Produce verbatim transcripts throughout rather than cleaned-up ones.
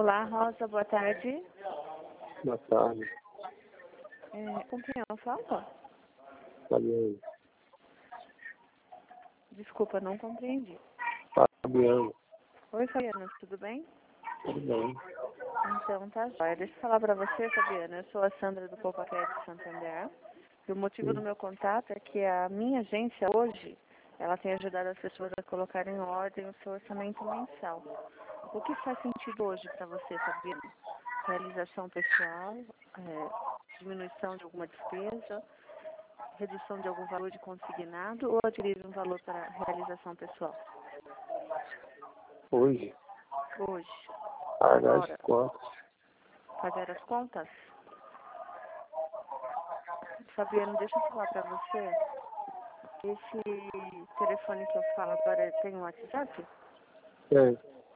Olá, Rosa, boa tarde. Boa tarde. É, com quem eu falo? Fabiano. Desculpa, não compreendi. Fabiano. Oi, Fabiana, tudo bem? Tudo bem? Então, tá jóia. Deixa eu falar pra você, Fabiana. Eu sou a Sandra do Poupaquete de Santander. E o motivo Sim. do meu contato é que a minha agência hoje, ela tem ajudado as pessoas a colocar em ordem o seu orçamento mensal. O que faz sentido hoje para você, Fabiana? Realização pessoal, é, diminuição de alguma despesa, redução de algum valor de consignado ou adquirir um valor para realização pessoal? Hoje, Hoje, pagar agora, as contas. pagar as contas? Fabiano, deixa eu falar para você. Esse telefone que eu falo agora tem um WhatsApp? É,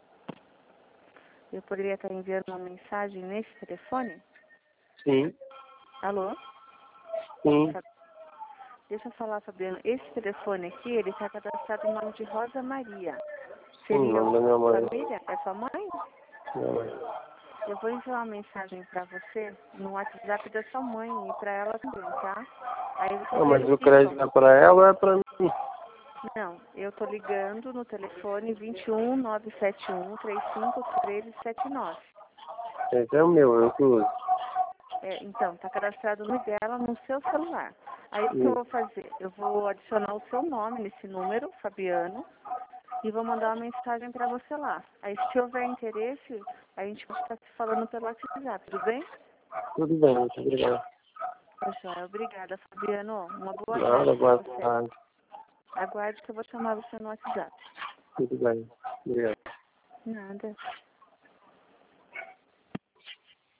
Eu poderia estar enviando uma mensagem nesse telefone? sim, Alô? sim, Fa- Deixa eu falar, Fabiano. Esse telefone aqui, ele está cadastrado no nome de Rosa Maria. sim, o Seria nome da minha sua mãe. família? É sua mãe? Minha mãe. Eu vou enviar uma mensagem para você no WhatsApp da sua mãe e para ela também, tá? Aí vocês Ah, mas o verificam. crédito é pra ela ou é pra mim? Não, eu tô ligando no telefone vinte e um, nove sete um, três cinco três sete nove. Esse é o meu, eu que uso. É, então, tá cadastrado o nome dela no seu celular. Aí o que eu Sim. vou fazer? Eu vou adicionar o seu nome nesse número, Fabiano, e vou mandar uma mensagem para você lá. Aí se houver interesse, a gente pode estar se falando pelo WhatsApp, tudo bem? Tudo bem, muito obrigado. Tá joia, obrigada, Fabiano. Uma boa tarde Nada, para boa você. tarde. Aguarde que eu vou chamar você no WhatsApp. Tudo bem. Obrigado. Nada.